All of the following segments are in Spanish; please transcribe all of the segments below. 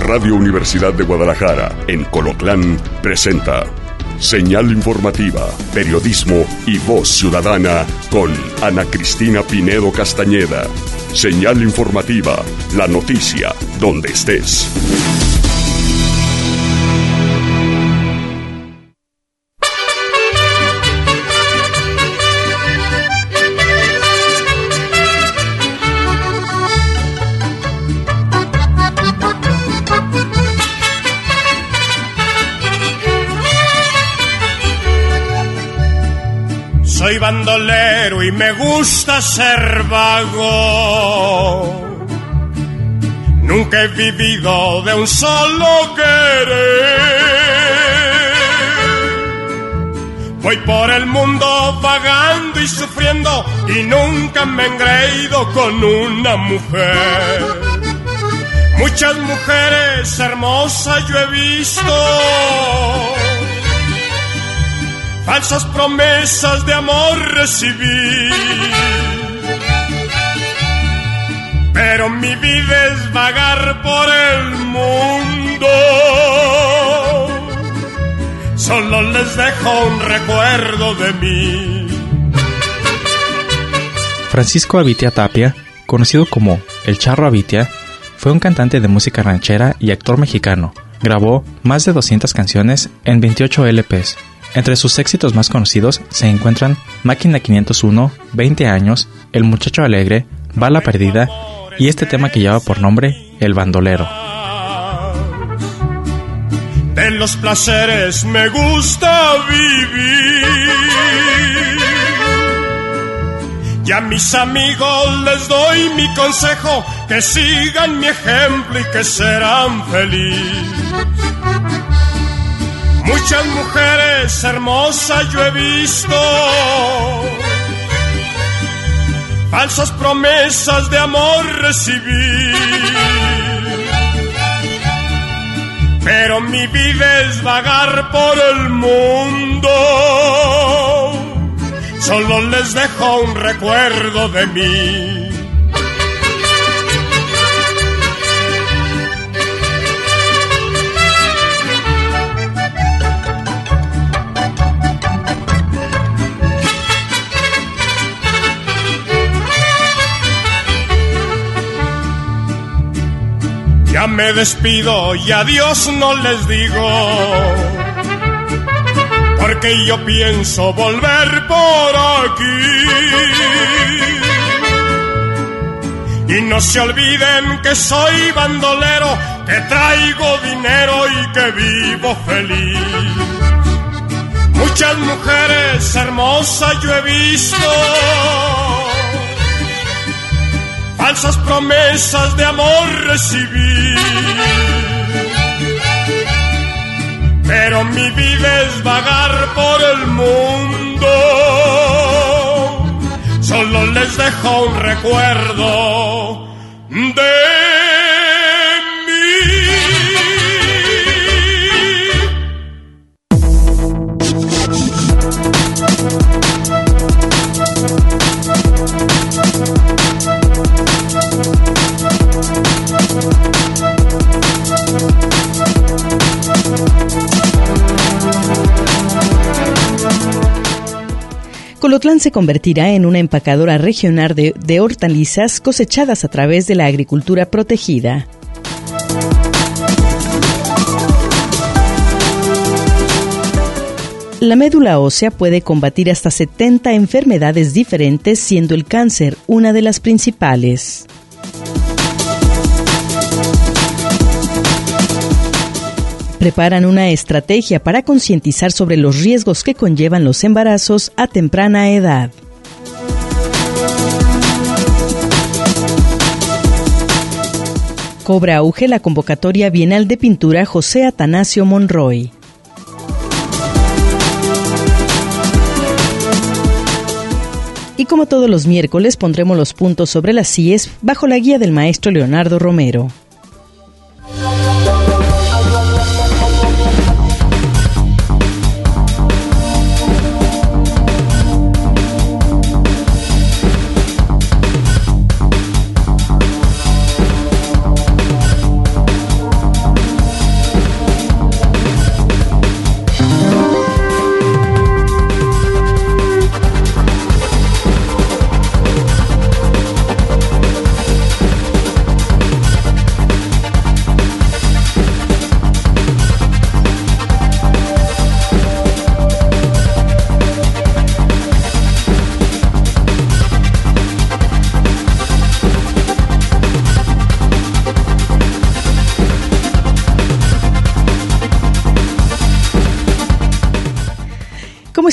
Radio Universidad de Guadalajara, en Colotlán, presenta Señal Informativa, Periodismo y Voz Ciudadana con Ana Cristina Pinedo Castañeda. Señal Informativa, la noticia, donde estés. Soy bandolero y me gusta ser vago. Nunca he vivido de un solo querer. Voy por el mundo vagando y sufriendo y nunca me he engreído con una mujer. Muchas mujeres hermosas yo he visto, falsas promesas de amor recibí, pero mi vida es vagar por el mundo. Solo les dejo un recuerdo de mí. Francisco Avitia Tapia, conocido como El Charro Avitia, fue un cantante de música ranchera y actor mexicano. Grabó más de 200 canciones en 28 LPs. Entre sus éxitos más conocidos se encuentran Máquina 501, 20 años, El Muchacho Alegre, Bala Perdida y este tema que lleva por nombre El Bandolero. De los placeres me gusta vivir, y a mis amigos les doy mi consejo, que sigan mi ejemplo y que serán felices. Muchas mujeres hermosas yo he visto, falsas promesas de amor recibí, pero mi vida es vagar por el mundo. Solo les dejo un recuerdo de mí. Ya me despido y adiós no les digo, porque yo pienso volver por aquí. Y no se olviden que soy bandolero, que traigo dinero y que vivo feliz. Muchas mujeres hermosas yo he visto, falsas promesas de amor recibí, pero mi vida es vagar por el mundo. Solo les dejo un recuerdo de Colotlán se convertirá en una empacadora regional de hortalizas cosechadas a través de la agricultura protegida. La médula ósea puede combatir hasta 70 enfermedades diferentes, siendo el cáncer una de las principales. Preparan una estrategia para concientizar sobre los riesgos que conllevan los embarazos a temprana edad. Cobra auge la convocatoria bienal de pintura José Atanasio Monroy. Y como todos los miércoles pondremos los puntos sobre las IES bajo la guía del maestro Leonardo Romero.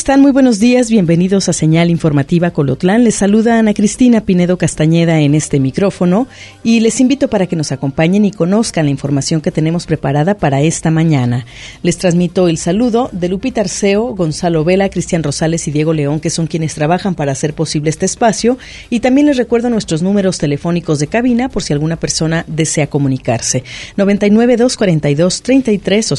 están? Muy buenos días, bienvenidos a Señal Informativa Colotlán. Les saluda Ana Cristina Pinedo Castañeda en este micrófono y les invito para que nos acompañen y conozcan la información que tenemos preparada para esta mañana. Les transmito el saludo de Lupita Arceo, Gonzalo Vela, Cristian Rosales y Diego León, que son quienes trabajan para hacer posible este espacio, y también les recuerdo nuestros números telefónicos de cabina por si alguna persona desea comunicarse. 99-242-33 o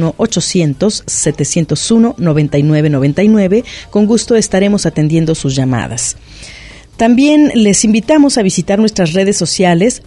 01800-701-9999. Con gusto estaremos atendiendo sus llamadas. También les invitamos a visitar nuestras redes sociales,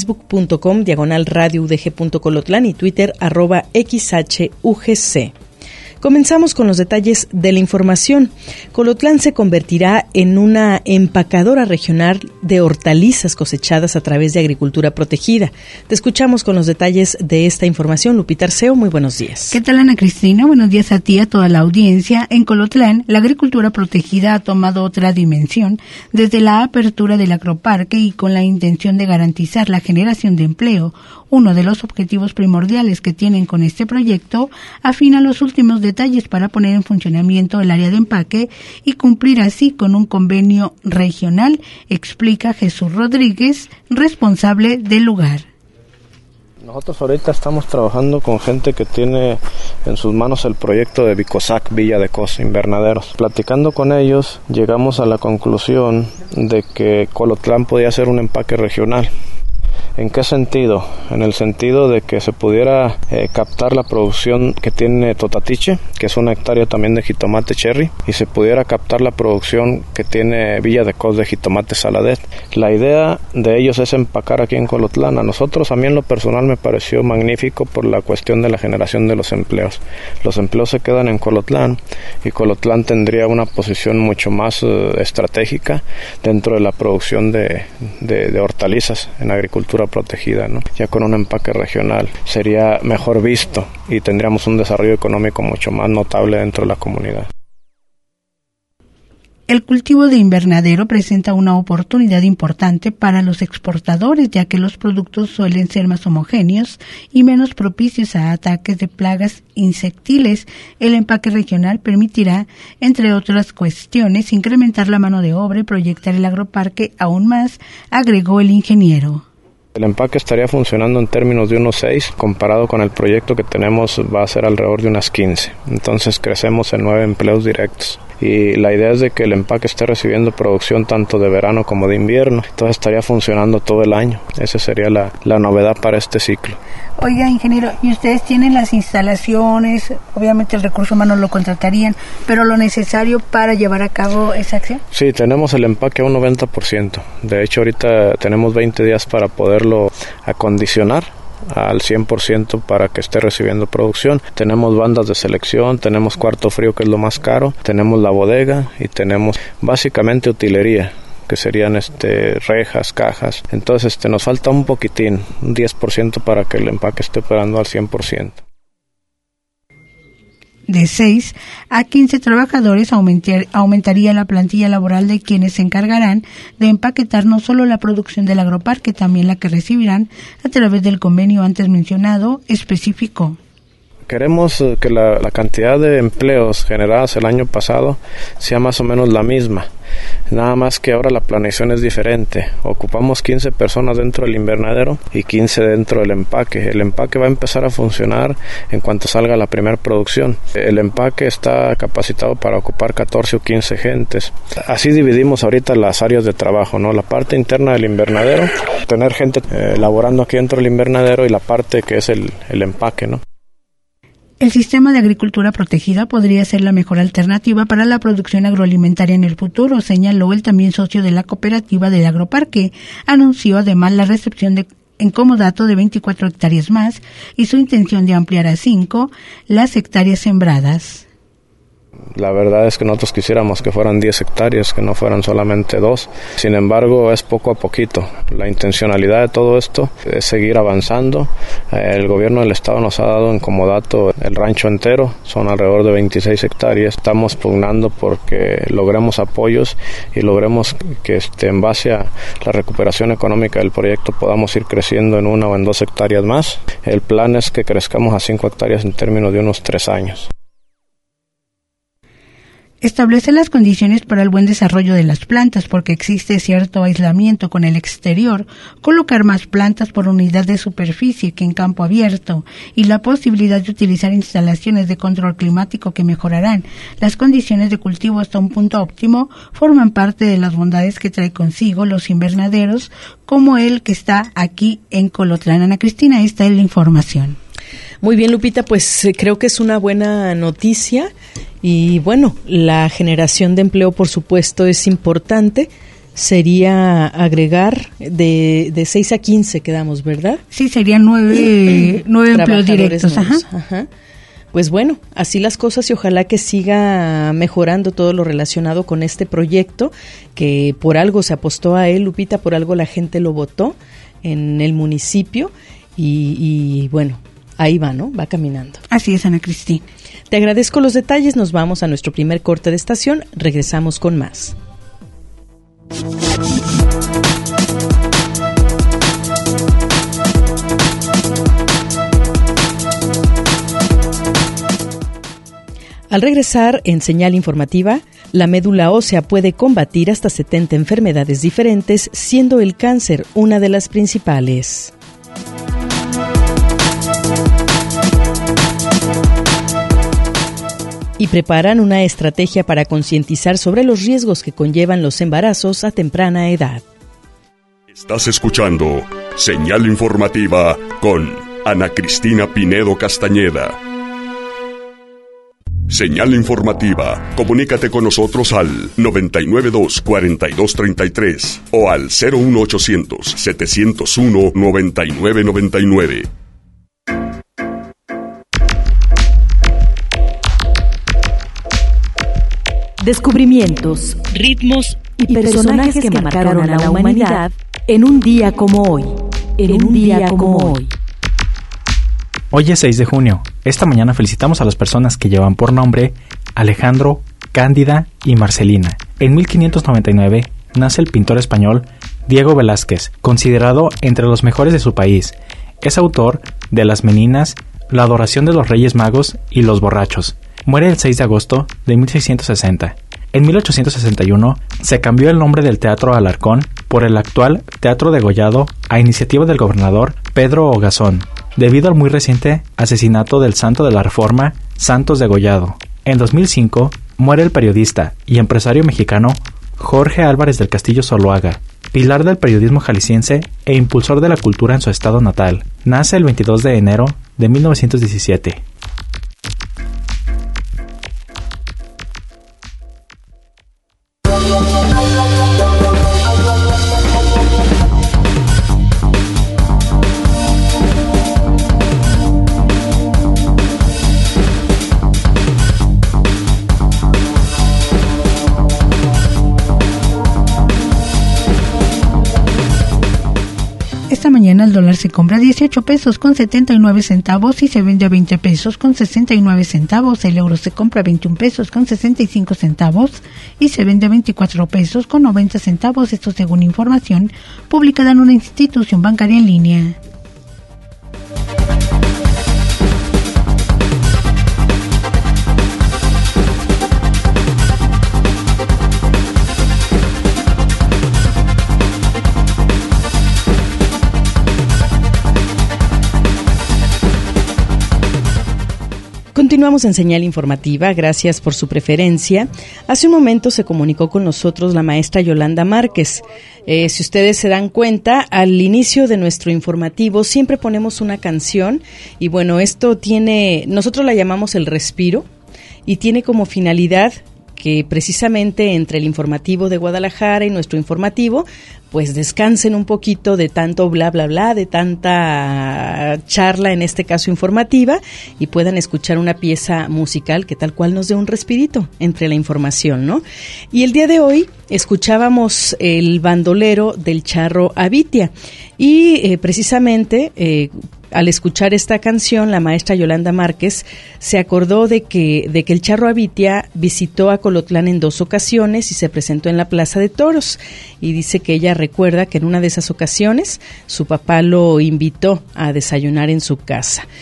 facebook.com/radioudg.colotlán y Twitter @XHUGC. Comenzamos con los detalles de la información. Colotlán se convertirá en una empacadora regional de hortalizas cosechadas a través de agricultura protegida. Te escuchamos con los detalles de esta información. Lupita Arceo, muy buenos días. ¿Qué tal, Ana Cristina? Buenos días a ti, a toda la audiencia. En Colotlán, la agricultura protegida ha tomado otra dimensión desde la apertura del agroparque y con la intención de garantizar la generación de empleo. Uno de los objetivos primordiales que tienen con este proyecto afina los últimos detalles para poner en funcionamiento el área de empaque y cumplir así con un convenio regional, explica Jesús Rodríguez, responsable del lugar. Nosotros ahorita estamos trabajando con gente que tiene en sus manos el proyecto de Bicosac, Villa de Cos, invernaderos. Platicando con ellos, llegamos a la conclusión de que Colotlán podía ser un empaque regional. ¿En qué sentido? En el sentido de que se pudiera captar la producción que tiene Totatiche, que es 1 hectárea también de jitomate cherry, y se pudiera captar la producción que tiene Villa de Cos de jitomate saladet. La idea de ellos es empacar aquí en Colotlán. A nosotros, a mí en lo personal me pareció magnífico por la cuestión de la generación de los empleos. Los empleos se quedan en Colotlán y Colotlán tendría una posición mucho más estratégica dentro de la producción de hortalizas en agricultura protegida, ¿no? Ya con un empaque regional sería mejor visto y tendríamos un desarrollo económico mucho más notable dentro de la comunidad. El cultivo de invernadero presenta una oportunidad importante para los exportadores, ya que los productos suelen ser más homogéneos y menos propicios a ataques de plagas insectiles. El empaque regional permitirá, entre otras cuestiones, incrementar la mano de obra y proyectar el agroparque aún más, agregó el ingeniero. El empaque estaría funcionando en términos de unos 6, comparado con el proyecto que tenemos va a ser alrededor de unas 15. Entonces crecemos en 9 empleos directos. Y la idea es de que el empaque esté recibiendo producción tanto de verano como de invierno. Entonces estaría funcionando todo el año. Esa sería la novedad para este ciclo. Oiga, ingeniero, ¿y ustedes tienen las instalaciones? Obviamente el recurso humano lo contratarían, pero lo necesario para llevar a cabo esa acción. Sí, tenemos el empaque a un 90%. De hecho, ahorita tenemos 20 días para poderlo acondicionar al 100% para que esté recibiendo producción. Tenemos bandas de selección, tenemos cuarto frío, que es lo más caro, tenemos la bodega y tenemos básicamente utilería, que serían rejas, cajas. Entonces nos falta un poquitín, un 10% para que el empaque esté operando al 100%. De 6 a 15 trabajadores aumentaría la plantilla laboral de quienes se encargarán de empaquetar no solo la producción del agroparque, también la que recibirán a través del convenio antes mencionado, especificó. Queremos que la cantidad de empleos generadas el año pasado sea más o menos la misma, nada más que ahora la planeación es diferente. Ocupamos 15 personas dentro del invernadero y 15 dentro del empaque. El empaque va a empezar a funcionar en cuanto salga la primera producción. El empaque está capacitado para ocupar 14 o 15 gentes. Así dividimos ahorita las áreas de trabajo, ¿no? La parte interna del invernadero, tener gente laborando aquí dentro del invernadero, y la parte que es el empaque, ¿no? El sistema de agricultura protegida podría ser la mejor alternativa para la producción agroalimentaria en el futuro, señaló el también socio de la cooperativa del agroparque. Anunció además la recepción en comodato de 24 hectáreas más y su intención de ampliar a 5 las hectáreas sembradas. La verdad es que nosotros quisiéramos que fueran 10 hectáreas, que no fueran solamente 2. Sin embargo, es poco a poquito. La intencionalidad de todo esto es seguir avanzando. El gobierno del estado nos ha dado en comodato el rancho entero, son alrededor de 26 hectáreas. Estamos pugnando porque logremos apoyos y logremos que en base a la recuperación económica del proyecto podamos ir creciendo en 1 o en 2 hectáreas más. El plan es que crezcamos a 5 hectáreas en términos de unos 3 años. Establecer las condiciones para el buen desarrollo de las plantas, porque existe cierto aislamiento con el exterior, colocar más plantas por unidad de superficie que en campo abierto, y la posibilidad de utilizar instalaciones de control climático que mejorarán las condiciones de cultivo hasta un punto óptimo, forman parte de las bondades que trae consigo los invernaderos, como el que está aquí en Colotlán. Ana Cristina, esta es la información. Muy bien, Lupita, pues creo que es una buena noticia y bueno, la generación de empleo, por supuesto, es importante. Sería agregar de 6 a 15, quedamos, ¿verdad? Sí, serían 9 empleos directos. Ajá. Pues bueno, así las cosas y ojalá que siga mejorando todo lo relacionado con este proyecto, que por algo se apostó a él, Lupita, por algo la gente lo votó en el municipio y bueno, ahí va, ¿no? Va caminando. Así es, Ana Cristina. Te agradezco los detalles, nos vamos a nuestro primer corte de estación, regresamos con más. Al regresar en Señal Informativa, la médula ósea puede combatir hasta 70 enfermedades diferentes, siendo el cáncer una de las principales. Y preparan una estrategia para concientizar sobre los riesgos que conllevan los embarazos a temprana edad. Estás escuchando Señal Informativa con Ana Cristina Pinedo Castañeda. Señal Informativa. Comunícate con nosotros al 992-4233 o al 01800-701-9999. Descubrimientos, ritmos y personajes que marcaron a la humanidad en un día como hoy. Hoy es 6 de junio. Esta mañana felicitamos a las personas que llevan por nombre Alejandro, Cándida y Marcelina. En 1599 nace el pintor español Diego Velázquez, considerado entre los mejores de su país. Es autor de Las Meninas, La adoración de los Reyes Magos y Los Borrachos. Muere el 6 de agosto de 1660. En 1861 se cambió el nombre del Teatro Alarcón por el actual Teatro Degollado a iniciativa del gobernador Pedro Ogazón, debido al muy reciente asesinato del santo de la Reforma, Santos Degollado. En 2005 muere el periodista y empresario mexicano Jorge Álvarez del Castillo Zuluaga, pilar del periodismo jalisciense e impulsor de la cultura en su estado natal. Nace el 22 de enero de 1917. Esta mañana el dólar se compra a 18 pesos con 79 centavos y se vende a 20 pesos con 69 centavos. El euro se compra a 21 pesos con 65 centavos y se vende a 24 pesos con 90 centavos. Esto según información publicada en una institución bancaria en línea. Continuamos en Señal Informativa, gracias por su preferencia. Hace un momento se comunicó con nosotros la maestra Yolanda Márquez. Si ustedes se dan cuenta, al inicio de nuestro informativo siempre ponemos una canción y bueno, esto nosotros la llamamos el respiro y tiene como finalidad que precisamente entre el informativo de Guadalajara y nuestro informativo, pues descansen un poquito de tanto bla, bla, bla, de tanta charla, en este caso informativa, y puedan escuchar una pieza musical que tal cual nos dé un respirito entre la información, ¿no? Y el día de hoy escuchábamos el bandolero del charro Abitia y precisamente al escuchar esta canción, la maestra Yolanda Márquez se acordó de que el charro Abitia visitó a Colotlán en 2 ocasiones y se presentó en la Plaza de Toros. Y dice que ella recuerda que en una de esas ocasiones su papá lo invitó a desayunar en su casa.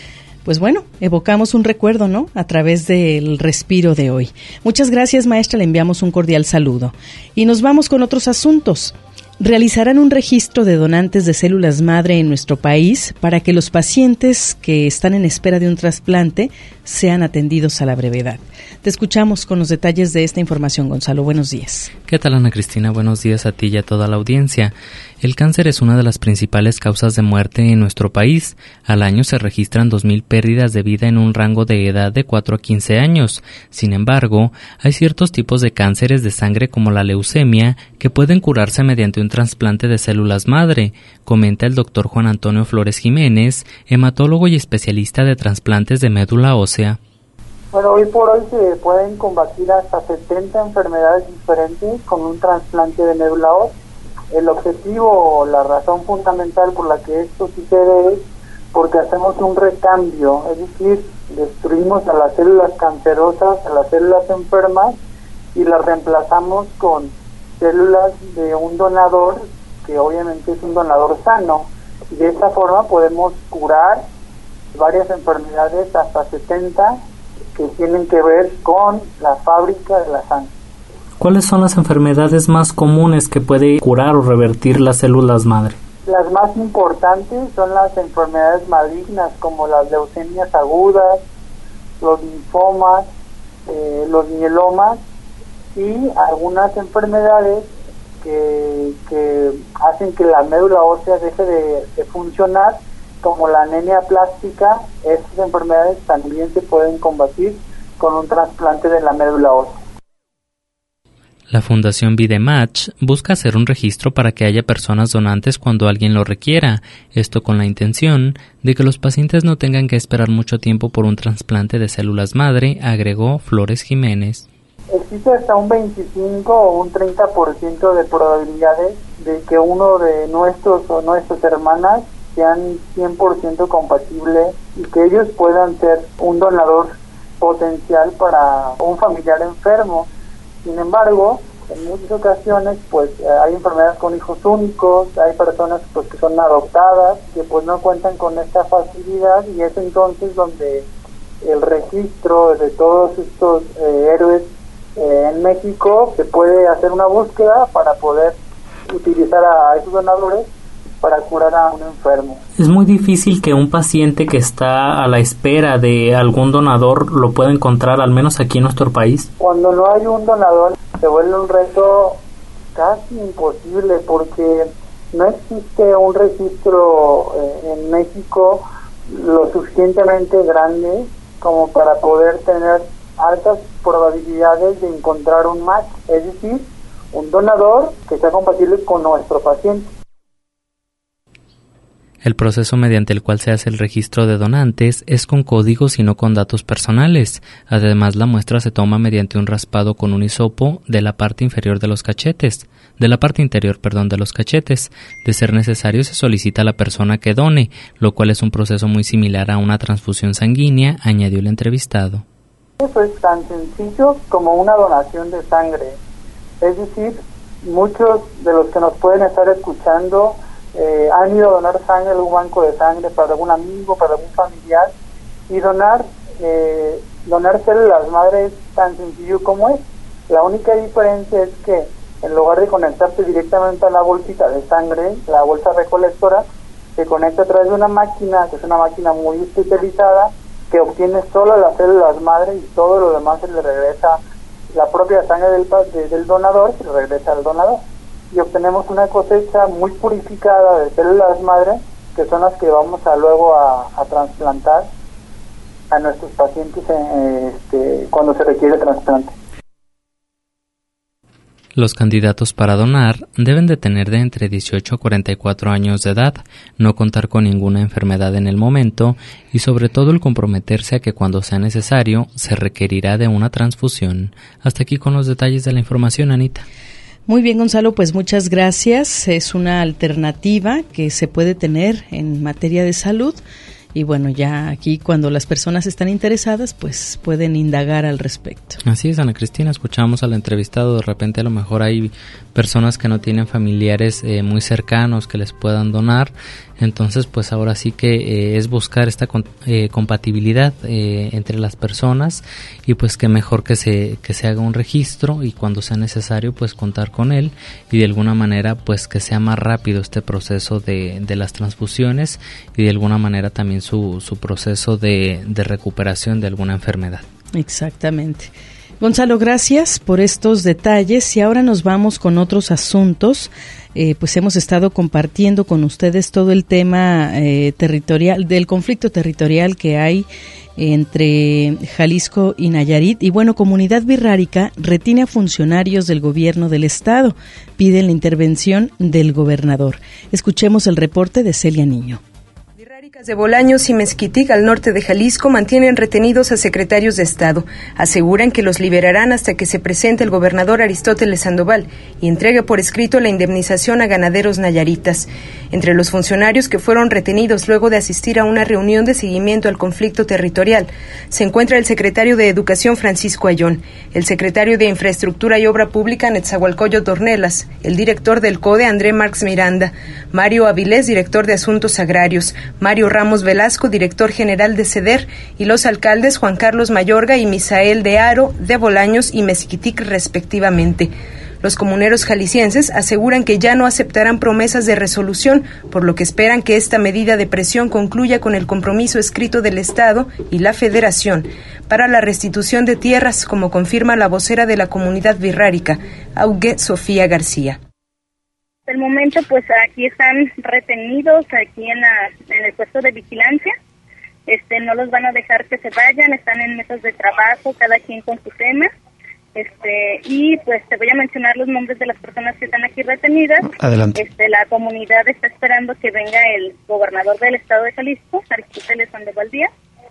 pues bueno, evocamos un recuerdo, ¿no?, a través del respiro de hoy. Muchas gracias, maestra, le enviamos un cordial saludo. Y nos vamos con otros asuntos. Realizarán un registro de donantes de células madre en nuestro país para que los pacientes que están en espera de un trasplante sean atendidos a la brevedad. Te escuchamos con los detalles de esta información, Gonzalo. Buenos días. ¿Qué tal, Ana Cristina? Buenos días a ti y a toda la audiencia. El cáncer es una de las principales causas de muerte en nuestro país. Al año se registran 2,000 pérdidas de vida en un rango de edad de 4 a 15 años. Sin embargo, hay ciertos tipos de cánceres de sangre como la leucemia que pueden curarse mediante un trasplante de células madre, comenta el doctor Juan Antonio Flores Jiménez, hematólogo y especialista de trasplantes de médula ósea. Bueno, hoy por hoy se pueden combatir hasta 70 enfermedades diferentes con un trasplante de médula ósea. El objetivo o la razón fundamental por la que esto sucede es porque hacemos un recambio, es decir, destruimos a las células cancerosas, a las células enfermas y las reemplazamos con células de un donador que obviamente es un donador sano. Y de esta forma podemos curar varias enfermedades, hasta 70, que tienen que ver con la fábrica de la sangre. ¿Cuáles son las enfermedades más comunes que puede curar o revertir las células madre? Las más importantes son las enfermedades malignas como las leucemias agudas, los linfomas, los mielomas y algunas enfermedades que hacen que la médula ósea deje de funcionar, como la anemia plástica. Estas enfermedades también se pueden combatir con un trasplante de la médula ósea. La Fundación Vidematch busca hacer un registro para que haya personas donantes cuando alguien lo requiera, esto con la intención de que los pacientes no tengan que esperar mucho tiempo por un trasplante de células madre, agregó Flores Jiménez. Existe hasta un 25 o un 30% de probabilidades de que uno de nuestros o nuestras hermanas sean 100% compatibles y que ellos puedan ser un donador potencial para un familiar enfermo. Sin embargo, en muchas ocasiones pues hay enfermedades con hijos únicos, hay personas pues que son adoptadas, que pues no cuentan con esta facilidad, y es entonces donde el registro de todos estos héroes en México se puede hacer una búsqueda para poder utilizar a esos donadores para curar a un enfermo. Es muy difícil que un paciente que está a la espera de algún donador lo pueda encontrar, al menos aquí en nuestro país. Cuando no hay un donador se vuelve un reto casi imposible, porque no existe un registro en México lo suficientemente grande como para poder tener altas probabilidades de encontrar un match, es decir, un donador que sea compatible con nuestro paciente. El proceso mediante el cual se hace el registro de donantes es con códigos y no con datos personales. Además, la muestra se toma mediante un raspado con un hisopo de la parte inferior de los cachetes, de la parte interior, de los cachetes. De ser necesario, se solicita a la persona que done, lo cual es un proceso muy similar a una transfusión sanguínea, añadió el entrevistado. Eso es tan sencillo como una donación de sangre. Es decir, muchos de los que nos pueden estar escuchando han ido a donar sangre a algún banco de sangre para algún amigo, para algún familiar, y donar células madre es tan sencillo como es. La única diferencia es que en lugar de conectarse directamente a la bolsita de sangre, la bolsa recolectora, se conecta a través de una máquina, que es una máquina muy especializada, que obtiene solo las células madre, y todo lo demás se le regresa, la propia sangre del donador se le regresa al donador, y obtenemos una cosecha muy purificada de células madre, que son las que vamos luego a trasplantar a nuestros pacientes cuando se requiere trasplante. Los candidatos para donar deben de tener de entre 18 a 44 años de edad, no contar con ninguna enfermedad en el momento y sobre todo el comprometerse a que cuando sea necesario se requerirá de una transfusión. Hasta aquí con los detalles de la información, Anita. Muy bien, Gonzalo, pues muchas gracias. Es una alternativa que se puede tener en materia de salud y bueno, ya aquí cuando las personas están interesadas, pues pueden indagar al respecto. Así es, Ana Cristina, escuchamos al entrevistado, de repente a lo mejor hay personas que no tienen familiares muy cercanos que les puedan donar, entonces pues ahora sí que es buscar esta compatibilidad entre las personas, y pues que mejor que se haga un registro y cuando sea necesario pues contar con él, y de alguna manera pues que sea más rápido este proceso de las transfusiones y de alguna manera también su proceso de recuperación de alguna enfermedad. Exactamente. Gonzalo, gracias por estos detalles, y ahora nos vamos con otros asuntos. Pues hemos estado compartiendo con ustedes todo el tema territorial, del conflicto territorial que hay entre Jalisco y Nayarit, y bueno, Comunidad Wixárika retiene a funcionarios del gobierno del estado, piden la intervención del gobernador. Escuchemos el reporte de Celia Niño. De Bolaños y Mezquitic, al norte de Jalisco, mantienen retenidos a secretarios de Estado. Aseguran que los liberarán hasta que se presente el gobernador Aristóteles Sandoval y entregue por escrito la indemnización a ganaderos nayaritas. Entre los funcionarios que fueron retenidos luego de asistir a una reunión de seguimiento al conflicto territorial se encuentra el secretario de Educación Francisco Ayón, el secretario de Infraestructura y Obra Pública Netzahualcóyotl Ornelas, el director del CODE André Marx Miranda, Mario Avilés, director de Asuntos Agrarios, Mario Ramos Velasco, director general de CEDER, y los alcaldes Juan Carlos Mayorga y Misael de Haro, de Bolaños y Mezquitic, respectivamente. Los comuneros jaliscienses aseguran que ya no aceptarán promesas de resolución, por lo que esperan que esta medida de presión concluya con el compromiso escrito del Estado y la Federación para la restitución de tierras, como confirma la vocera de la Comunidad Wixárika, Auge Sofía García. Hasta el momento, pues aquí están retenidos, aquí en el puesto de vigilancia. No los van a dejar que se vayan, están en mesas de trabajo, cada quien con su tema. Y pues te voy a mencionar los nombres de las personas que están aquí retenidas. Adelante. La comunidad está esperando que venga el gobernador del estado de Jalisco, Aristóteles Sandoval Díaz,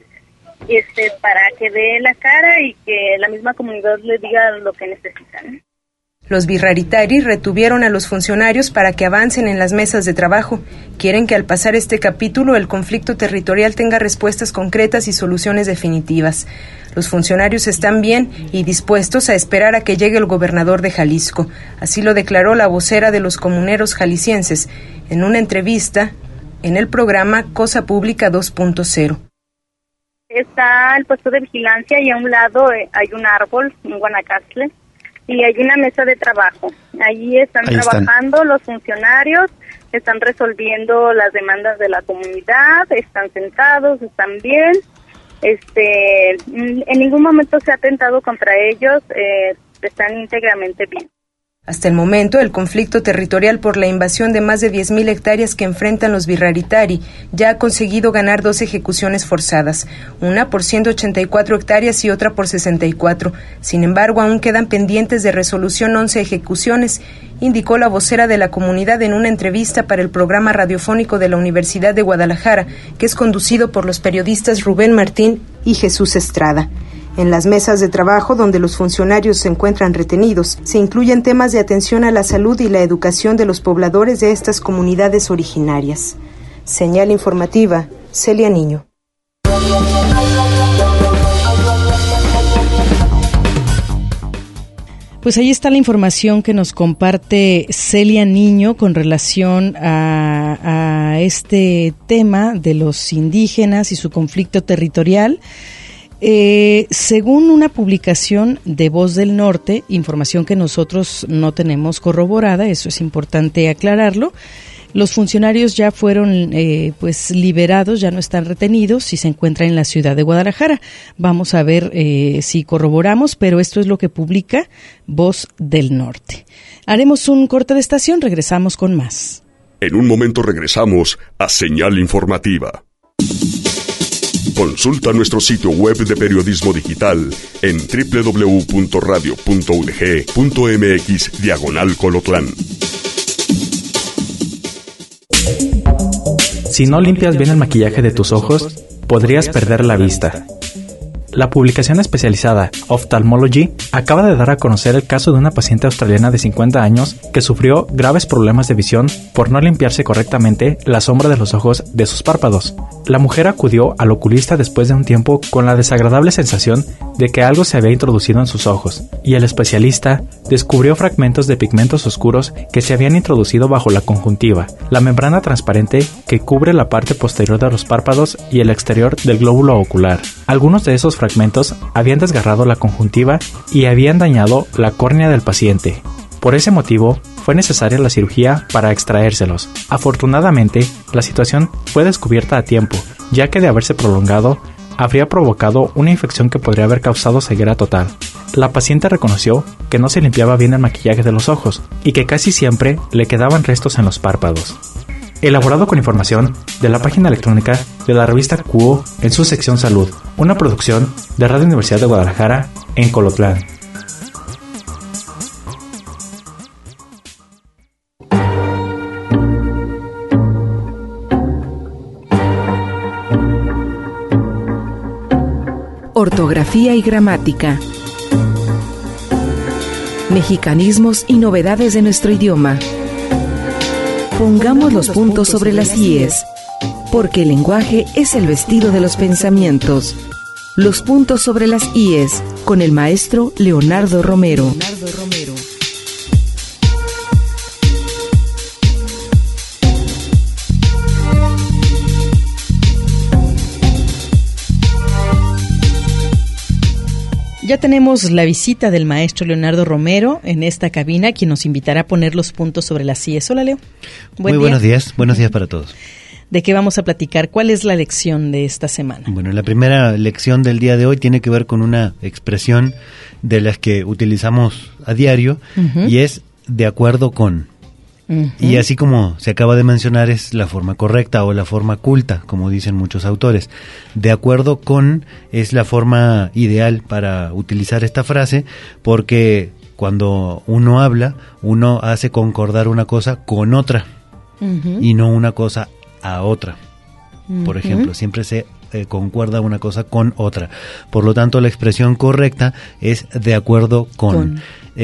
para que dé la cara y que la misma comunidad le diga lo que necesitan. Los Wixáritari retuvieron a los funcionarios para que avancen en las mesas de trabajo. Quieren que al pasar este capítulo el conflicto territorial tenga respuestas concretas y soluciones definitivas. Los funcionarios están bien y dispuestos a esperar a que llegue el gobernador de Jalisco. Así lo declaró la vocera de los comuneros jaliscienses en una entrevista en el programa Cosa Pública 2.0. Está el puesto de vigilancia y a un lado hay un árbol, un guanacatle, y hay una mesa de trabajo. Allí están trabajando los funcionarios, están resolviendo las demandas de la comunidad, están sentados, están bien. En ningún momento se ha atentado contra ellos, están íntegramente bien. Hasta el momento, el conflicto territorial por la invasión de más de 10,000 hectáreas que enfrentan los Wixáritari ya ha conseguido ganar 2 ejecuciones forzadas, una por 184 hectáreas y otra por 64. Sin embargo, aún quedan pendientes de resolución 11 ejecuciones, indicó la vocera de la comunidad en una entrevista para el programa radiofónico de la Universidad de Guadalajara, que es conducido por los periodistas Rubén Martín y Jesús Estrada. En las mesas de trabajo donde los funcionarios se encuentran retenidos, se incluyen temas de atención a la salud y la educación de los pobladores de estas comunidades originarias. Señal informativa, Celia Niño. Pues ahí está la información que nos comparte Celia Niño con relación a este tema de los indígenas y su conflicto territorial. Según una publicación de Voz del Norte, información que nosotros no tenemos corroborada, eso es importante aclararlo, los funcionarios ya fueron liberados, ya no están retenidos y se encuentran en la ciudad de Guadalajara. Vamos a ver si corroboramos, pero esto es lo que publica Voz del Norte. Haremos un corte de estación, regresamos con más. En un momento regresamos a Señal Informativa. Consulta nuestro sitio web de periodismo digital en www.radio.udg.mx/Colotlán. Si no limpias bien el maquillaje de tus ojos, podrías perder la vista. La publicación especializada Ophthalmology acaba de dar a conocer el caso de una paciente australiana de 50 años que sufrió graves problemas de visión por no limpiarse correctamente la sombra de los ojos de sus párpados. La mujer acudió al oculista después de un tiempo con la desagradable sensación de que algo se había introducido en sus ojos, y el especialista descubrió fragmentos de pigmentos oscuros que se habían introducido bajo la conjuntiva, la membrana transparente que cubre la parte posterior de los párpados y el exterior del glóbulo ocular. Algunos de esos fragmentos habían desgarrado la conjuntiva y habían dañado la córnea del paciente. Por ese motivo, fue necesaria la cirugía para extraérselos. Afortunadamente, la situación fue descubierta a tiempo, ya que de haberse prolongado, habría provocado una infección que podría haber causado ceguera total. La paciente reconoció que no se limpiaba bien el maquillaje de los ojos y que casi siempre le quedaban restos en los párpados. Elaborado con información de la página electrónica de la revista QO en su sección Salud, una producción de Radio Universidad de Guadalajara en Colotlán. Ortografía y gramática. Mexicanismos y novedades de nuestro idioma. Pongamos los puntos sobre las íes, porque el lenguaje es el vestido de los pensamientos. Los puntos sobre las íes, con el maestro Leonardo Romero. Ya tenemos la visita del maestro Leonardo Romero en esta cabina, quien nos invitará a poner los puntos sobre las íes. Hola, Leo. Muy buenos días para todos. ¿De qué vamos a platicar? ¿Cuál es la lección de esta semana? Bueno, la primera lección del día de hoy tiene que ver con una expresión de las que utilizamos a diario, y es de acuerdo con. Y así como se acaba de mencionar, es la forma correcta o la forma culta, como dicen muchos autores. De acuerdo con es la forma ideal para utilizar esta frase, porque cuando uno habla, uno hace concordar una cosa con otra y no una cosa a otra. Por ejemplo, siempre se concuerda una cosa con otra. Por lo tanto, la expresión correcta es de acuerdo con.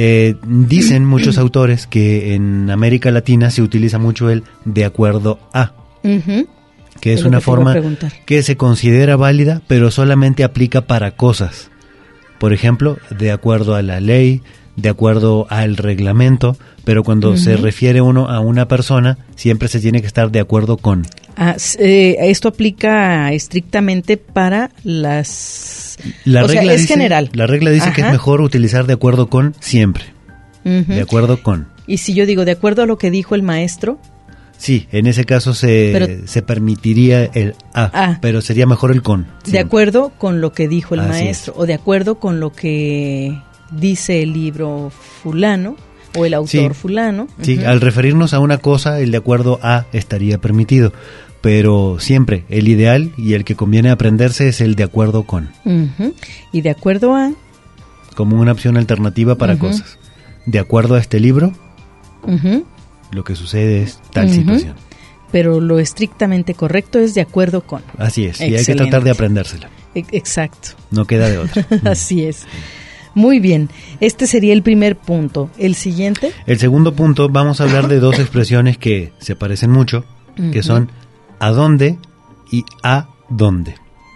Dicen muchos autores que en América Latina se utiliza mucho el de acuerdo a, que es una forma que se considera válida, pero solamente aplica para cosas. Por ejemplo, de acuerdo a la ley, de acuerdo al reglamento, pero cuando se refiere uno a una persona, siempre se tiene que estar de acuerdo con. Esto aplica estrictamente para las... es general. La regla dice que es mejor utilizar de acuerdo con siempre. De acuerdo con. Y si yo digo de acuerdo a lo que dijo el maestro... Sí, en ese caso se permitiría el a, pero sería mejor el con. Siempre. De acuerdo con lo que dijo el maestro, o de acuerdo con lo que dice el libro fulano, o el autor fulano. Sí, al referirnos a una cosa, el de acuerdo a estaría permitido, pero siempre el ideal y el que conviene aprenderse es el de acuerdo con. Y de acuerdo a... Como una opción alternativa para cosas. De acuerdo a este libro, lo que sucede es tal situación. Pero lo estrictamente correcto es de acuerdo con. Así es, y hay que tratar de aprendérsela. Exacto. No queda de otra. Así es. Muy bien, este sería el primer punto. ¿El siguiente? El segundo punto, vamos a hablar de dos expresiones que se parecen mucho, que son a dónde y a dónde.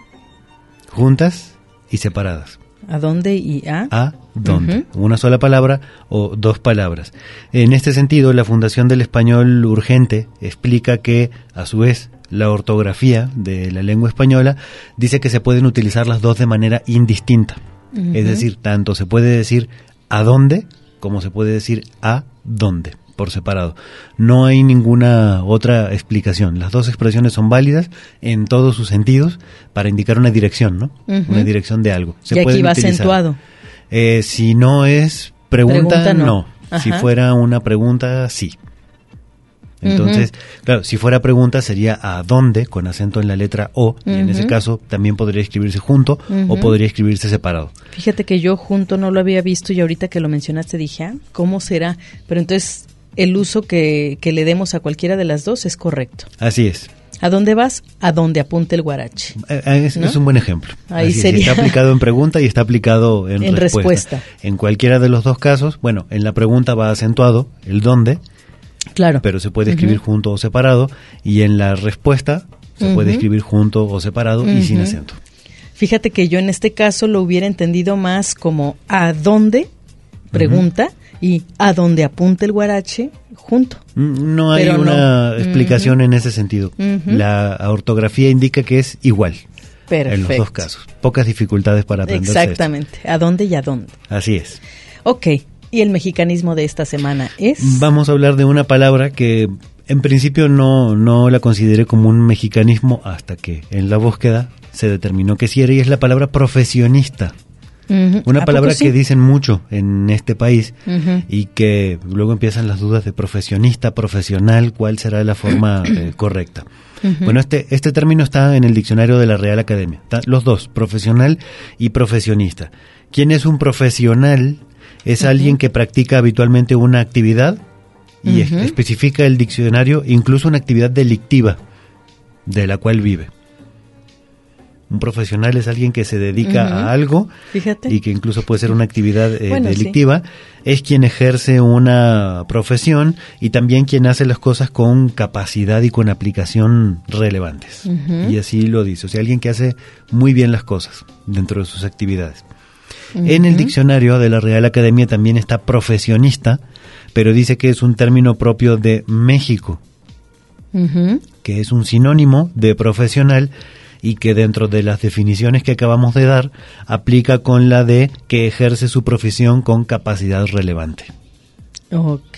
Juntas y separadas. ¿A dónde y a? A dónde. Una sola palabra o dos palabras. En este sentido, la Fundación del Español Urgente explica que, a su vez, la ortografía de la lengua española dice que se pueden utilizar las dos de manera indistinta. Es decir, tanto se puede decir a dónde como se puede decir a dónde, por separado. No hay ninguna otra explicación. Las dos expresiones son válidas en todos sus sentidos para indicar una dirección, ¿no? Una dirección de algo. Y aquí va acentuado. Si no es pregunta no. Si fuera una pregunta, sí. Entonces, claro, si fuera pregunta sería a dónde, con acento en la letra O, y en ese caso también podría escribirse junto o podría escribirse separado. Fíjate que yo junto no lo había visto y ahorita que lo mencionaste dije, ¿cómo será? Pero entonces el uso que le demos a cualquiera de las dos es correcto. Así es. ¿A dónde vas? A donde apunte el guarache. Es un buen ejemplo. Ahí Así sería. está aplicado en pregunta y está aplicado en respuesta. En cualquiera de los dos casos, bueno, en la pregunta va acentuado el dónde, claro, pero se puede escribir junto o separado, y en la respuesta se puede escribir junto o separado y sin acento. Fíjate que yo en este caso lo hubiera entendido más como ¿a dónde? Pregunta, y ¿a dónde apunte el guarache? Junto. No hay una explicación en ese sentido. La ortografía indica que es igual. Perfecto. En los dos casos. Pocas dificultades para aprenderse. Exactamente. ¿A dónde y a dónde? Así es. Ok. ¿Y el mexicanismo de esta semana es? Vamos a hablar de una palabra que en principio no la consideré como un mexicanismo hasta que en la búsqueda se determinó que sí era, y es la palabra profesionista. Una palabra que dicen mucho en este país y que luego empiezan las dudas de profesionista, profesional, cuál será la forma correcta. Bueno, este término está en el diccionario de la Real Academia. Los dos, profesional y profesionista. ¿Quién es un profesional? Es alguien que practica habitualmente una actividad y especifica el diccionario incluso una actividad delictiva de la cual vive. Un profesional es alguien que se dedica a algo. Fíjate. Y que incluso puede ser una actividad delictiva. Sí. Es quien ejerce una profesión y también quien hace las cosas con capacidad y con aplicación relevantes. Y así lo dice. O sea, alguien que hace muy bien las cosas dentro de sus actividades. En el diccionario de la Real Academia también está profesionista, pero dice que es un término propio de México, que es un sinónimo de profesional y que dentro de las definiciones que acabamos de dar aplica con la de que ejerce su profesión con capacidad relevante. Ok.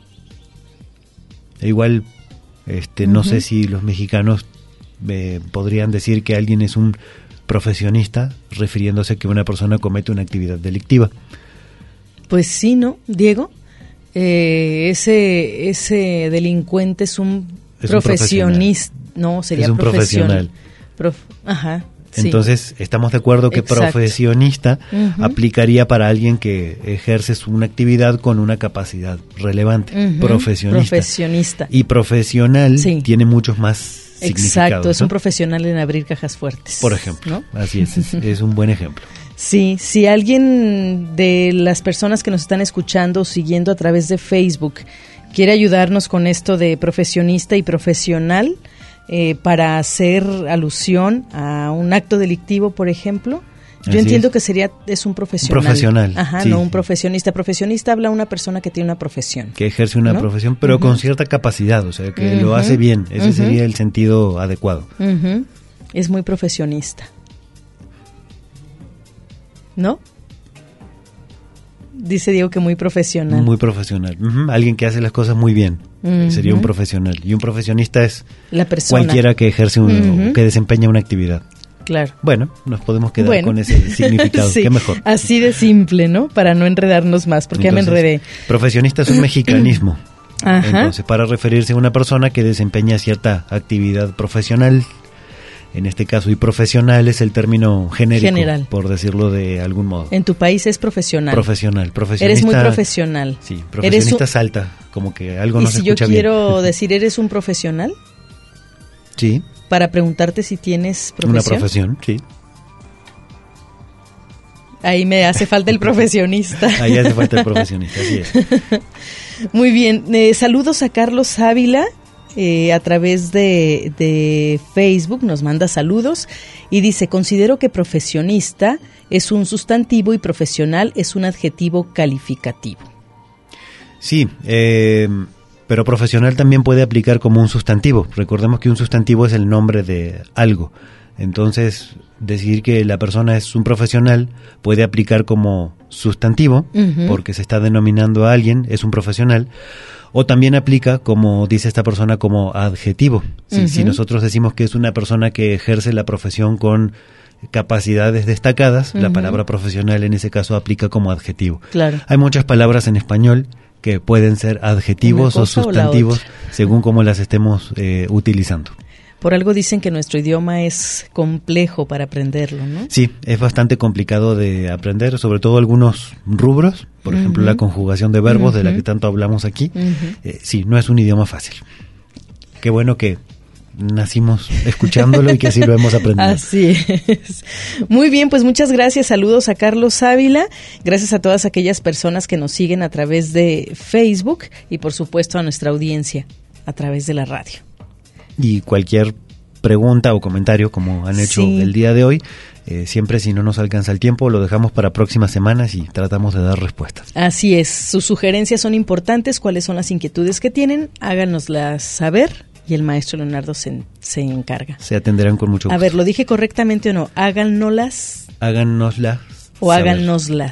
Igual, no sé si los mexicanos podrían decir que alguien es un profesionista refiriéndose a que una persona comete una actividad delictiva. Pues sí, ¿no, Diego? Ese delincuente es un profesionista. No, sería es un profesional. Ajá. Entonces, estamos de acuerdo que profesionista aplicaría para alguien que ejerce una actividad con una capacidad relevante. Profesionista. Y profesional tiene muchos más significados. Exacto, es ¿no? un profesional en abrir cajas fuertes. Por ejemplo, ¿no? Así es un buen ejemplo. Sí, si alguien de las personas que nos están escuchando o siguiendo a través de Facebook quiere ayudarnos con esto de profesionista y profesional, para hacer alusión a un acto delictivo, por ejemplo, yo entiendo que es un profesional. Un profesional. Ajá, no un profesionista. Profesionista habla una persona que tiene una profesión. Que ejerce una profesión, pero con cierta capacidad, o sea, que lo hace bien. Ese sería el sentido adecuado. Es muy profesionista. ¿No? Dice Diego que muy profesional. Muy profesional. Alguien que hace las cosas muy bien. Sería un profesional. Y un profesionista es la persona. Cualquiera que ejerce que desempeña una actividad. Claro. Bueno, nos podemos quedar con ese significado. Sí, qué mejor. Así de simple, ¿no? Para no enredarnos más, porque entonces, ya me enredé. Profesionista es un mexicanismo. Entonces, para referirse a una persona que desempeña cierta actividad profesional, en este caso, y profesional es el término genérico, por decirlo de algún modo. En tu país es profesional. Profesionista. Eres muy profesional. Sí, profesionista salta, como que algo no se escucha bien. ¿Y si yo quiero decir, eres un profesional? Sí. Para preguntarte si tienes profesión. Una profesión, sí. Ahí me hace falta el profesionista. Ahí hace falta el profesionista, así es. Muy bien, saludos a Carlos Ávila. A través de Facebook nos manda saludos y dice: considero que profesionista es un sustantivo y profesional es un adjetivo calificativo. Sí, pero profesional también puede aplicar como un sustantivo. Recordemos que un sustantivo es el nombre de algo. Entonces, decir que la persona es un profesional puede aplicar como sustantivo, porque se está denominando a alguien, es un profesional. O también aplica, como dice esta persona, como adjetivo. Si nosotros decimos que es una persona que ejerce la profesión con capacidades destacadas, la palabra profesional en ese caso aplica como adjetivo. Claro. Hay muchas palabras en español que pueden ser adjetivos o sustantivos según cómo las estemos utilizando. Por algo dicen que nuestro idioma es complejo para aprenderlo, ¿no? Sí, es bastante complicado de aprender, sobre todo algunos rubros, por ejemplo la conjugación de verbos de la que tanto hablamos aquí. Sí, no es un idioma fácil. Qué bueno que nacimos escuchándolo y que así lo hemos aprendido. Así es. Muy bien, pues muchas gracias. Saludos a Carlos Ávila. Gracias a todas aquellas personas que nos siguen a través de Facebook y por supuesto a nuestra audiencia a través de la radio. Y cualquier pregunta o comentario, como han hecho el día de hoy, siempre, si no nos alcanza el tiempo, lo dejamos para próximas semanas y tratamos de dar respuestas. Así es, sus sugerencias son importantes. ¿Cuáles son las inquietudes que tienen? Háganoslas saber y el maestro Leonardo se encarga. Se atenderán con mucho gusto. A ver, ¿lo dije correctamente o no? Háganoslas. Háganoslas. O háganoslas.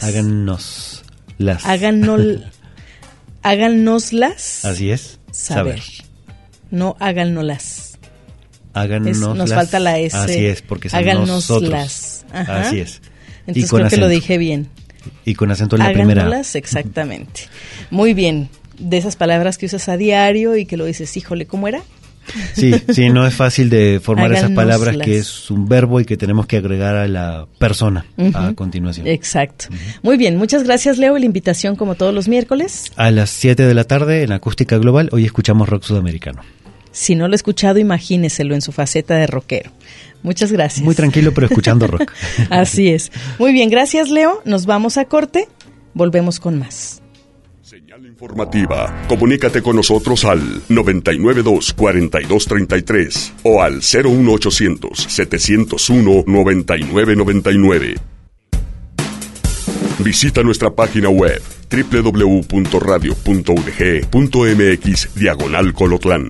Háganoslas. Así es. Saber. No háganoslas. Háganoslas. Nos falta la S. Así es, porque son háganoslas. Ajá. Así es. Entonces creo que lo dije bien. Y con acento en la primera. Háganoslas, exactamente. Muy bien. De esas palabras que usas a diario y que lo dices, híjole, ¿cómo era? Sí, no es fácil de formar esas palabras, que es un verbo y que tenemos que agregar a la persona a continuación. Exacto. Muy bien, muchas gracias, Leo. La invitación, como todos los miércoles. A las 7 de la tarde en Acústica Global, hoy escuchamos rock sudamericano. Si no lo he escuchado, imagíneselo en su faceta de rockero. Muchas gracias. Muy tranquilo, pero escuchando rock. Así es. Muy bien, gracias, Leo. Nos vamos a corte. Volvemos con más. Señal informativa. Comunícate con nosotros al 992-4233 o al 01800-701-9999. Visita nuestra página web www.radio.udg.mx/Colotlán.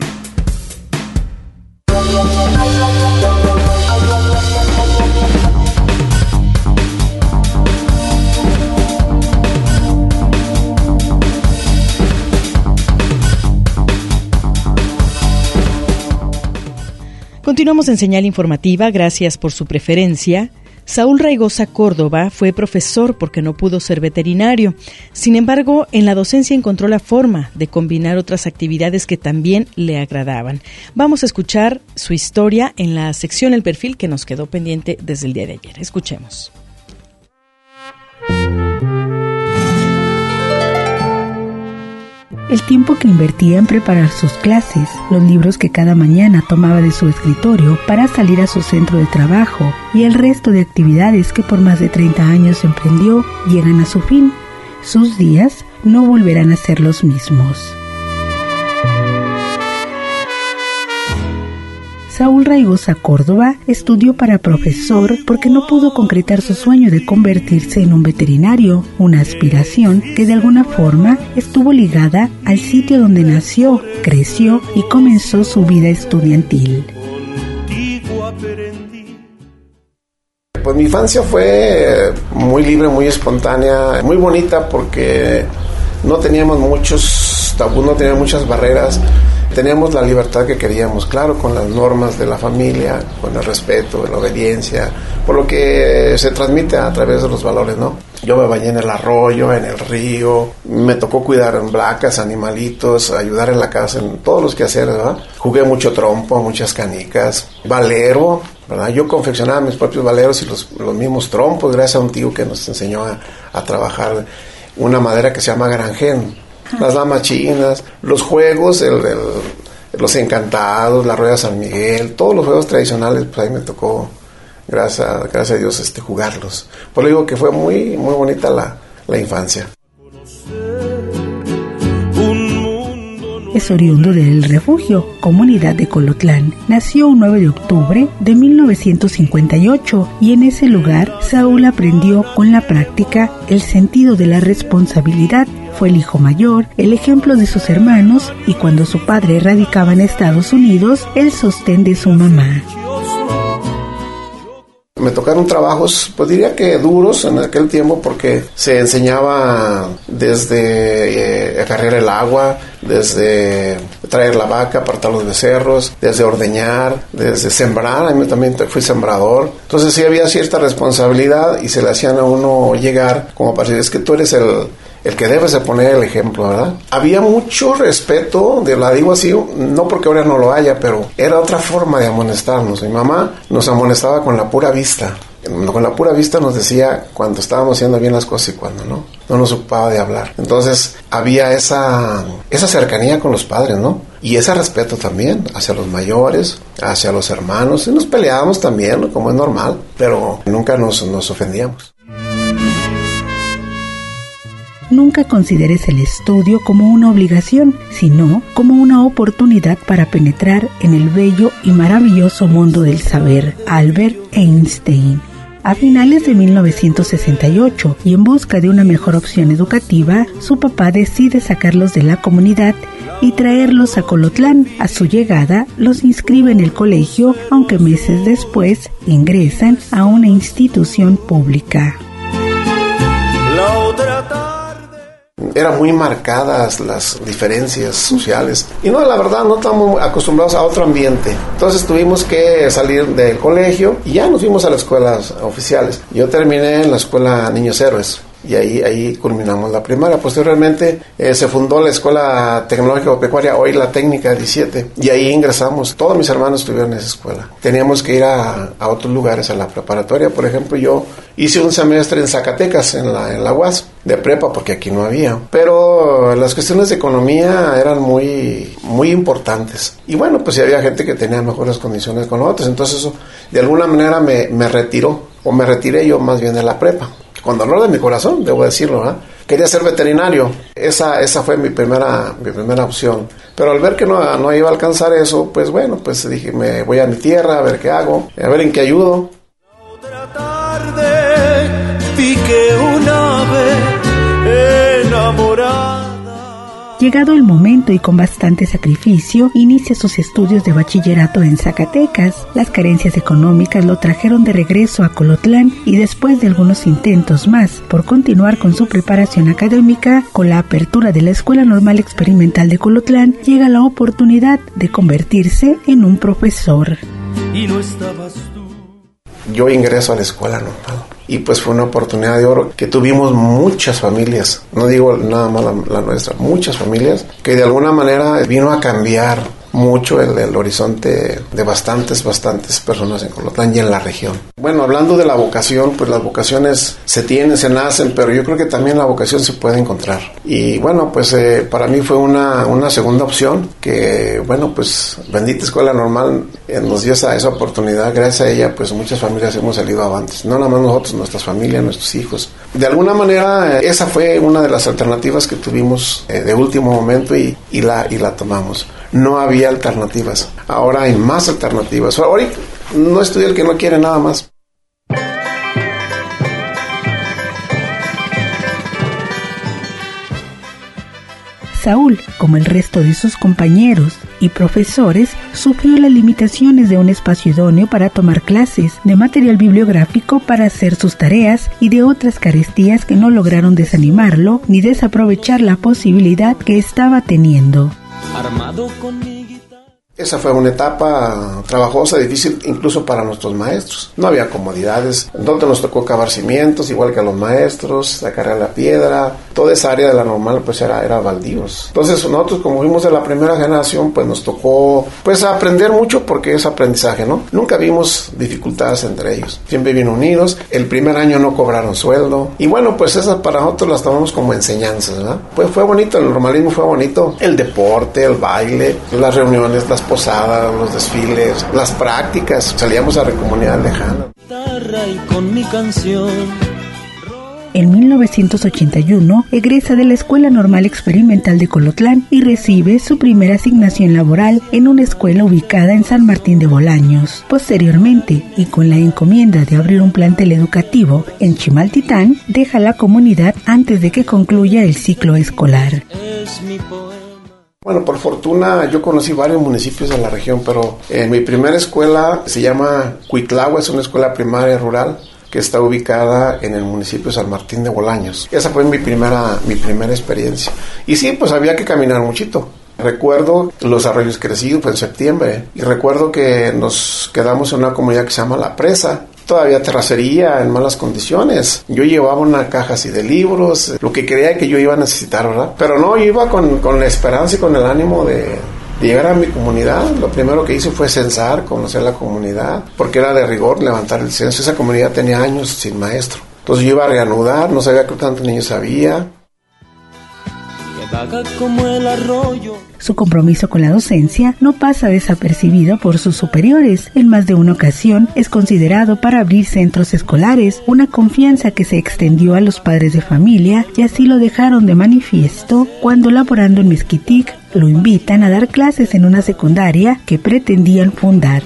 Continuamos en Señal Informativa, gracias por su preferencia. Saúl Raigosa Córdoba fue profesor porque no pudo ser veterinario. Sin embargo, en la docencia encontró la forma de combinar otras actividades que también le agradaban. Vamos a escuchar su historia en la sección El Perfil que nos quedó pendiente desde el día de ayer. Escuchemos. El tiempo que invertía en preparar sus clases, los libros que cada mañana tomaba de su escritorio para salir a su centro de trabajo y el resto de actividades que por más de 30 años emprendió llegan a su fin. Sus días no volverán a ser los mismos. Saúl Raigosa Córdoba estudió para profesor porque no pudo concretar su sueño de convertirse en un veterinario, una aspiración que de alguna forma estuvo ligada al sitio donde nació, creció y comenzó su vida estudiantil. Pues mi infancia fue muy libre, muy espontánea, muy bonita porque no teníamos muchos tabús, no teníamos muchas barreras. Teníamos la libertad que queríamos, claro, con las normas de la familia, con el respeto, la obediencia, por lo que se transmite a través de los valores, ¿no? Yo me bañé en el arroyo, en el río, me tocó cuidar en vacas, animalitos, ayudar en la casa, en todos los quehaceres, ¿verdad? Jugué mucho trompo, muchas canicas, valero, ¿verdad? Yo confeccionaba mis propios valeros y los mismos trompos, gracias a un tío que nos enseñó a trabajar una madera que se llama granjén. Las damas chinas, los juegos, los encantados, la rueda de San Miguel, todos los juegos tradicionales, pues ahí me tocó, gracias a Dios, jugarlos. Por lo digo que fue muy, muy bonita la infancia. Es oriundo del Refugio, comunidad de Colotlán. Nació un 9 de octubre de 1958 y en ese lugar Saúl aprendió con la práctica el sentido de la responsabilidad. Fue el hijo mayor, el ejemplo de sus hermanos y cuando su padre radicaba en Estados Unidos, el sostén de su mamá. Me tocaron trabajos, pues diría que duros en aquel tiempo porque se enseñaba desde acarrear el agua, desde traer la vaca, apartar los becerros, desde ordeñar, desde sembrar. A mí también fui sembrador. Entonces sí había cierta responsabilidad y se le hacían a uno llegar como para decir, es que tú eres el que debes de poner el ejemplo, ¿verdad? Había mucho respeto, la digo así, no porque ahora no lo haya, pero era otra forma de amonestarnos. Mi mamá nos amonestaba con la pura vista. Con la pura vista nos decía cuando estábamos haciendo bien las cosas y cuando no nos ocupaba de hablar. Entonces había esa cercanía con los padres, ¿no? Y ese respeto también hacia los mayores, hacia los hermanos. Y nos peleábamos también, ¿no? Como es normal, pero nunca nos ofendíamos. Nunca consideres el estudio como una obligación, sino como una oportunidad para penetrar en el bello y maravilloso mundo del saber. Albert Einstein. A finales de 1968, y en busca de una mejor opción educativa, su papá decide sacarlos de la comunidad y traerlos a Colotlán. A su llegada, los inscribe en el colegio, aunque meses después ingresan a una institución pública. Eran muy marcadas las diferencias sociales y no, la verdad no estamos acostumbrados a otro ambiente. Entonces tuvimos que salir del colegio y ya nos fuimos a las escuelas oficiales. Yo terminé en la escuela Niños Héroes y ahí culminamos la primaria. Posteriormente se fundó la Escuela Tecnológica Pecuaria, hoy la Técnica 17, y ahí ingresamos. Todos mis hermanos estuvieron en esa escuela. Teníamos que ir a otros lugares, a la preparatoria. Por ejemplo, yo hice un semestre en Zacatecas, en la UAS, de prepa, porque aquí no había. Pero las cuestiones de economía eran muy, muy importantes. Y bueno, pues había gente que tenía mejores condiciones con otros. Entonces eso, de alguna manera, me retiró, o me retiré yo más bien de la prepa. Con dolor de mi corazón, debo decirlo, ¿verdad? Quería ser veterinario. Esa fue mi primera opción. Pero al ver que no iba a alcanzar eso, pues bueno, pues dije, me voy a mi tierra, a ver qué hago, a ver en qué ayudo. Otra tarde piqué un ave enamorada. Llegado el momento y con bastante sacrificio, inicia sus estudios de bachillerato en Zacatecas. Las carencias económicas lo trajeron de regreso a Colotlán y después de algunos intentos más por continuar con su preparación académica, con la apertura de la Escuela Normal Experimental de Colotlán, llega la oportunidad de convertirse en un profesor. Y no estabas tú. Yo ingreso a la escuela normal y pues fue una oportunidad de oro que tuvimos muchas familias, no digo nada más la nuestra, muchas familias que de alguna manera vino a cambiar mucho el horizonte de bastantes personas en Colotlán y en la región. Bueno, hablando de la vocación, pues las vocaciones se tienen, se nacen, pero yo creo que también la vocación se puede encontrar. Y bueno, pues para mí fue una segunda opción que, bueno, pues bendita Escuela Normal nos dio esa oportunidad. Gracias a ella, pues muchas familias hemos salido avantes. No nada más nosotros, nuestras familias, nuestros hijos. De alguna manera, esa fue una de las alternativas que tuvimos de último momento y la tomamos. No había alternativas. Ahora hay más alternativas. Ahora no estudia el que no quiere nada más. Saúl, como el resto de sus compañeros y profesores, sufrió las limitaciones de un espacio idóneo para tomar clases, de material bibliográfico para hacer sus tareas y de otras carestías que no lograron desanimarlo ni desaprovechar la posibilidad que estaba teniendo. Armado con mi guitarra. Esa fue una etapa trabajosa, difícil incluso para nuestros maestros. No había comodidades. Entonces nos tocó cavar cimientos, igual que a los maestros, sacar la piedra. Toda esa área de la normal pues era baldíos. Entonces nosotros, como fuimos de la primera generación, pues nos tocó pues aprender mucho, porque es aprendizaje, ¿no? Nunca vimos dificultades entre ellos. Siempre bien unidos. El primer año no cobraron sueldo. Y bueno, pues esas para nosotros las tomamos como enseñanzas, ¿verdad? Pues fue bonito, el normalismo fue bonito. El deporte, el baile, las reuniones, las posadas, los desfiles, las prácticas. Salíamos a comunidades lejanas. Y con mi canción. En 1981 egresa de la Escuela Normal Experimental de Colotlán y recibe su primera asignación laboral en una escuela ubicada en San Martín de Bolaños. Posteriormente, y con la encomienda de abrir un plantel educativo en Chimaltitán, deja la comunidad antes de que concluya el ciclo escolar. Es mi poema. Bueno, por fortuna yo conocí varios municipios de la región, pero mi primera escuela se llama Cuitlagua, es una escuela primaria rural que está ubicada en el municipio de San Martín de Bolaños. Esa fue mi primera experiencia. Y sí, pues había que caminar muchito. Recuerdo los arroyos crecidos, fue en septiembre, y recuerdo que nos quedamos en una comunidad que se llama La Presa. Todavía terracería en malas condiciones. Yo llevaba una caja así de libros, lo que creía que yo iba a necesitar, ¿verdad? Pero no, yo iba con la esperanza y con el ánimo de llegar a mi comunidad. Lo primero que hice fue censar, conocer la comunidad, porque era de rigor levantar el censo. Esa comunidad tenía años sin maestro. Entonces yo iba a reanudar, no sabía qué tantos niños había. vaga como el arroyo. Su compromiso con la docencia no pasa desapercibido por sus superiores. En más de una ocasión es considerado para abrir centros escolares, una confianza que se extendió a los padres de familia y así lo dejaron de manifiesto cuando, laborando en Mezquitic, lo invitan a dar clases en una secundaria que pretendían fundar.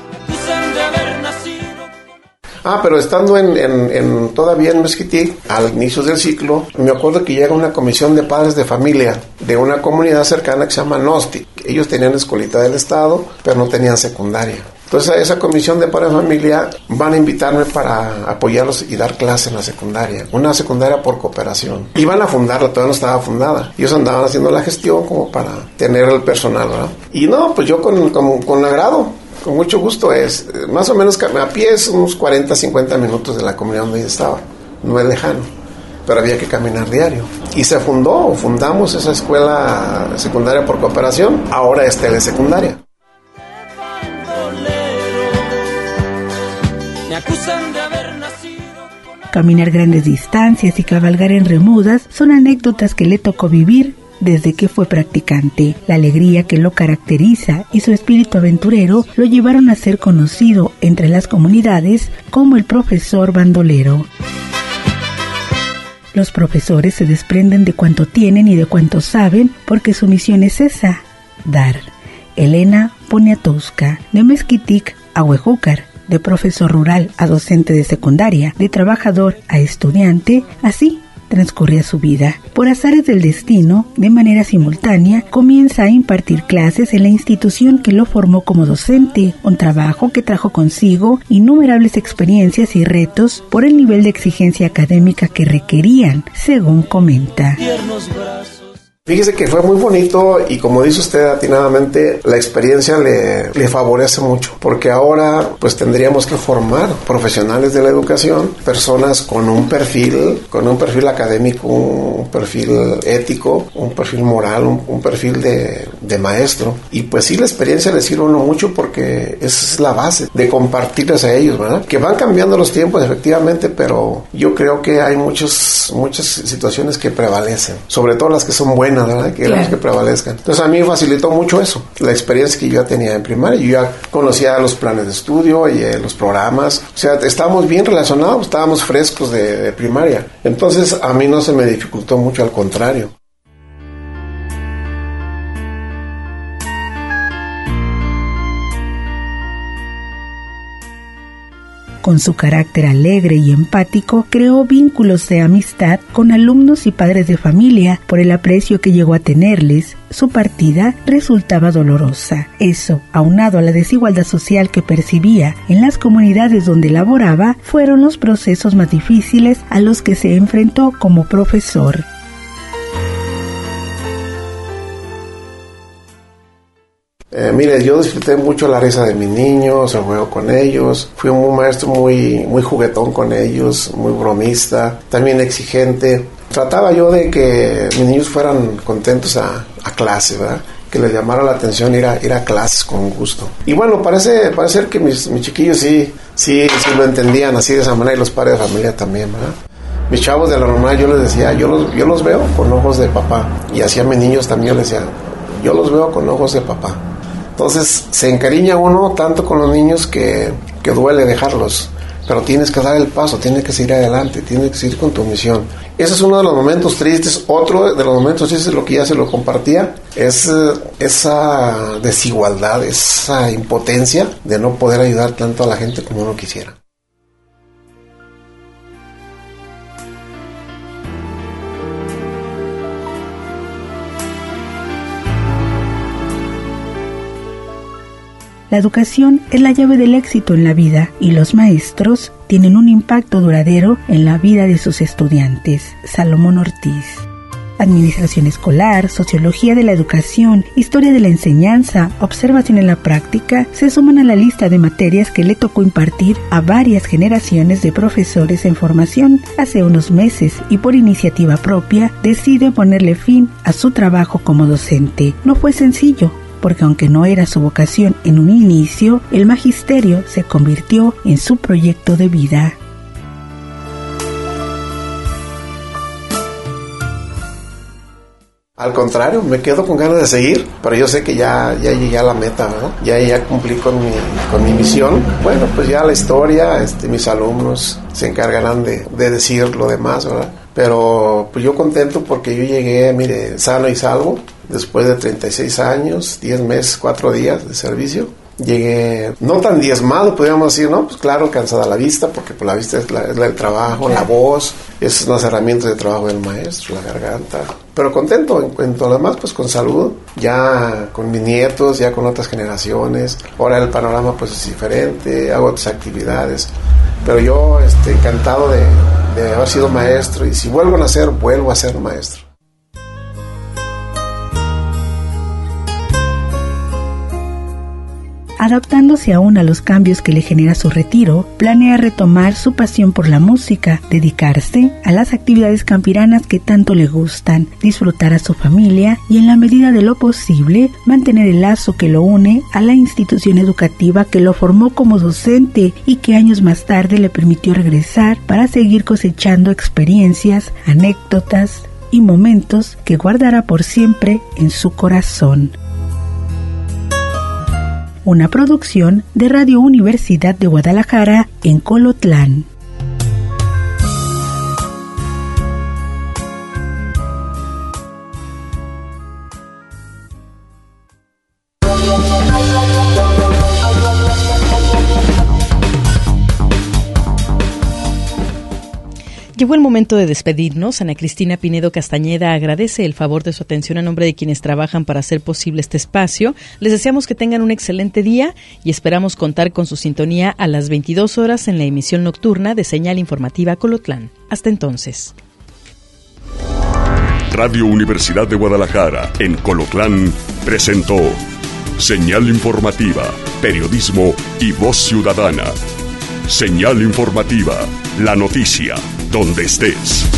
Pero estando todavía en Mezquitic, al inicio del ciclo, me acuerdo que llega una comisión de padres de familia de una comunidad cercana que se llama Nosti. Ellos tenían escuelita del estado, pero no tenían secundaria. Entonces a esa comisión de padres de familia van a invitarme para apoyarlos y dar clase en la secundaria. Una secundaria por cooperación. Iban a fundarla, todavía no estaba fundada. Ellos andaban haciendo la gestión como para tener el personal, ¿verdad? Y no, pues yo con agrado. Con mucho gusto es, más o menos a pie es unos 40, 50 minutos de la comunidad donde yo estaba, no es lejano, pero había que caminar diario. Y fundamos esa escuela secundaria por cooperación, ahora es telesecundaria. Caminar grandes distancias y cabalgar en remudas son anécdotas que le tocó vivir desde que fue practicante. La alegría que lo caracteriza y su espíritu aventurero lo llevaron a ser conocido entre las comunidades como el profesor bandolero. Los profesores se desprenden de cuanto tienen y de cuanto saben porque su misión es esa, dar. Elena Poniatowska, de Mezquitic a Huejúcar, de profesor rural a docente de secundaria, de trabajador a estudiante, así transcurría su vida. Por azares del destino, de manera simultánea, comienza a impartir clases en la institución que lo formó como docente, un trabajo que trajo consigo innumerables experiencias y retos por el nivel de exigencia académica que requerían, según comenta. Fíjese que fue muy bonito y, como dice usted atinadamente, la experiencia le favorece mucho, porque ahora pues tendríamos que formar profesionales de la educación, personas con un perfil académico, un perfil ético, un perfil moral, un perfil de maestro. Y pues sí, la experiencia le sirve a uno mucho porque es la base de compartirles a ellos, ¿verdad? Que van cambiando los tiempos efectivamente, pero yo creo que hay muchas situaciones que prevalecen, sobre todo las que son buenas, ¿verdad? Que claro, que prevalezcan. Entonces a mí me facilitó mucho eso, la experiencia que yo ya tenía en primaria. Yo ya conocía los planes de estudio y los programas, o sea, estábamos bien relacionados, estábamos frescos de primaria. Entonces a mí no se me dificultó mucho, al contrario. Con su carácter alegre y empático, creó vínculos de amistad con alumnos y padres de familia. Por el aprecio que llegó a tenerles, su partida resultaba dolorosa. Eso, aunado a la desigualdad social que percibía en las comunidades donde laboraba, fueron los procesos más difíciles a los que se enfrentó como profesor. Mire, yo disfruté mucho la risa de mis niños, el juego con ellos. Fui un maestro muy juguetón con ellos, muy bromista, también exigente. Trataba yo de que mis niños fueran contentos a clase, ¿verdad? Que les llamara la atención ir a clases con gusto. Y bueno, parece ser que mis chiquillos sí lo entendían así de esa manera, y los padres de familia también, ¿verdad? Mis chavos de la normal, yo les decía, yo los veo con ojos de papá. Y así a mis niños también les decía, yo los veo con ojos de papá. Entonces se encariña uno tanto con los niños que duele dejarlos, pero tienes que dar el paso, tienes que seguir adelante, tienes que seguir con tu misión. Ese es uno de los momentos tristes. Otro de los momentos tristes, lo que ya se lo compartía, es esa desigualdad, esa impotencia de no poder ayudar tanto a la gente como uno quisiera. La educación es la llave del éxito en la vida y los maestros tienen un impacto duradero en la vida de sus estudiantes. Salomón Ortiz. Administración escolar, sociología de la educación, historia de la enseñanza, observación en la práctica se suman a la lista de materias que le tocó impartir a varias generaciones de profesores en formación. Hace unos meses y por iniciativa propia decide ponerle fin a su trabajo como docente. No fue sencillo, porque aunque no era su vocación en un inicio, el magisterio se convirtió en su proyecto de vida. Al contrario, me quedo con ganas de seguir, pero yo sé que ya llegué a la meta, ¿verdad? Ya cumplí con mi misión. Bueno, pues ya la historia, mis alumnos se encargarán de decir lo demás, ¿verdad? Pero pues yo contento porque yo llegué, mire, sano y salvo, después de 36 años, 10 meses, 4 días de servicio. Llegué no tan diezmado, podríamos decir, ¿no? Pues claro, cansada la vista, porque pues la vista es el trabajo, la voz, es unas herramientas de trabajo del maestro, la garganta. Pero contento, en todo lo demás, pues con salud, ya con mis nietos, ya con otras generaciones. Ahora el panorama pues es diferente, hago otras actividades. Pero yo encantado de haber sido maestro, y si vuelvo a nacer, vuelvo a ser maestro. Adaptándose aún a los cambios que le genera su retiro, planea retomar su pasión por la música, dedicarse a las actividades campiranas que tanto le gustan, disfrutar a su familia y en la medida de lo posible mantener el lazo que lo une a la institución educativa que lo formó como docente y que años más tarde le permitió regresar para seguir cosechando experiencias, anécdotas y momentos que guardará por siempre en su corazón. Una producción de Radio Universidad de Guadalajara en Colotlán. Llegó el momento de despedirnos. Ana Cristina Pinedo Castañeda agradece el favor de su atención a nombre de quienes trabajan para hacer posible este espacio. Les deseamos que tengan un excelente día y esperamos contar con su sintonía a las 22 horas en la emisión nocturna de Señal Informativa Colotlán. Hasta entonces. Radio Universidad de Guadalajara en Colotlán presentó Señal Informativa, Periodismo y Voz Ciudadana. Señal Informativa, la noticia, donde estés.